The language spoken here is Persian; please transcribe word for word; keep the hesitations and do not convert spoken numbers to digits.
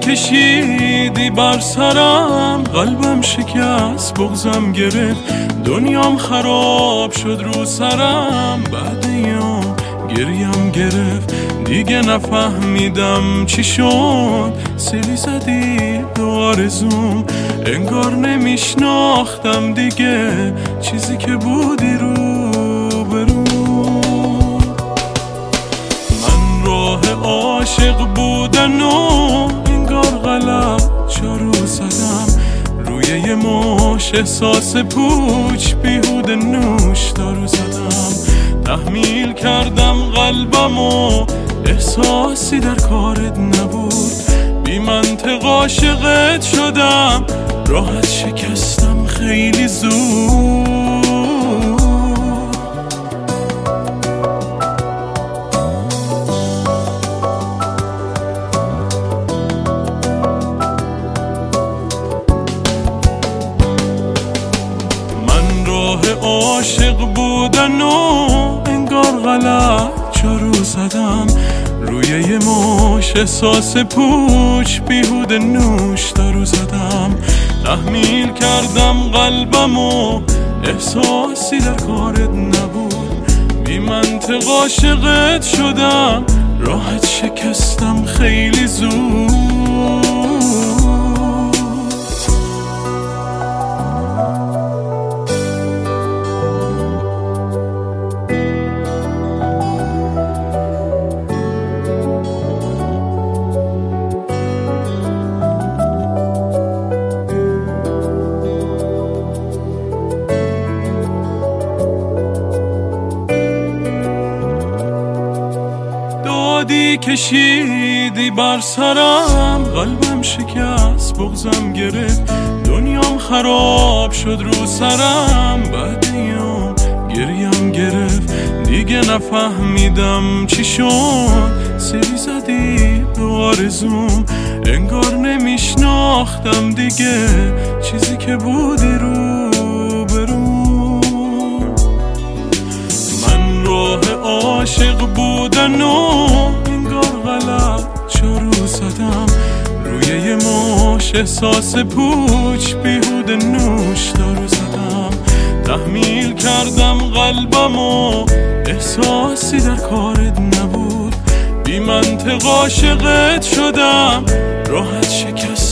کشیدی بر سرم، قلبم شکست بغزم گرفت، دنیام خراب شد رو سرم. بعد یام گریم گرفت دیگه نفهمیدم چی شد، سیلی زدی به آرزوم، انگار نمیشناختم دیگه چیزی که بودی رو برو. من راه عاشق بودن و انگار غلط چارو زدم، روی یه مش احساس پوچ بیهوده نوش دارو زدم. تحمیل کردم قلبم و احساسی در کارت نبود، بی منطق عاشقت شدم، راحت شکستم خیلی زود. من راه عاشق بودن و انگار غلط چارو زدم، روی یه مش احساس پوچ بیهوده نوش دارو زدم. تحمیل کردم قلبم و احساسی در کارت نبود، بی منطق عاشقت شدم، راحت شکستم خیلی زود. دادی کشیدی بر سرم، قلبم شکست بغزم گرفت، دنیام خراب شد رو سرم. بعد یام گریم گرفت دیگه نفهمیدم چی شد، سری زدی به آرزوم، انگار نمیشناختم دیگه چیزی که بودی رو برو. من راه عاشق بودن و انگار غلط چارو زدم، روی یه مش احساس پوچ بیهوده نوش دارو زدم. تحمیل کردم قلبم و احساسی در کارت نبود، بی منطق عاشقت شدم، راحت شکست